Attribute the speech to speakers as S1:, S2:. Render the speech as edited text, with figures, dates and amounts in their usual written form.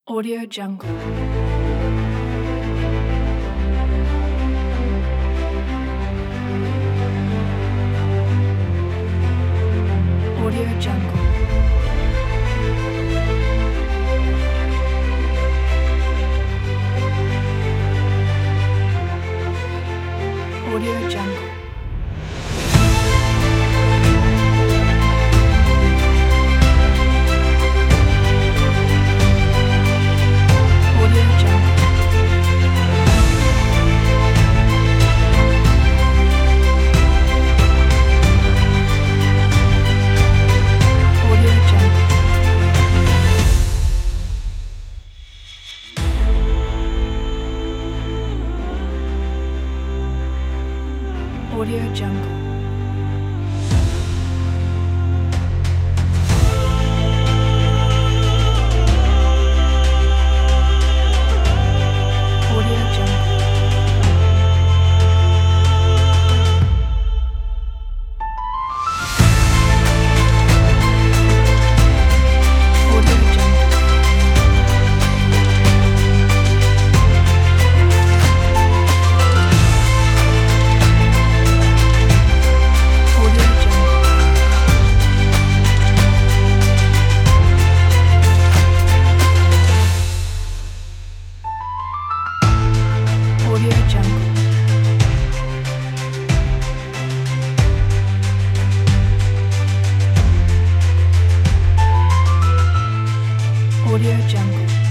S1: Audio Jungle. Audio Jungle. Audio Jungle. Audio Jungle. Audio Jungle. Audio Jungle. Audio Jungle. Audio Jungle. Audio Jungle. Audio Jungle. Audio Jungle.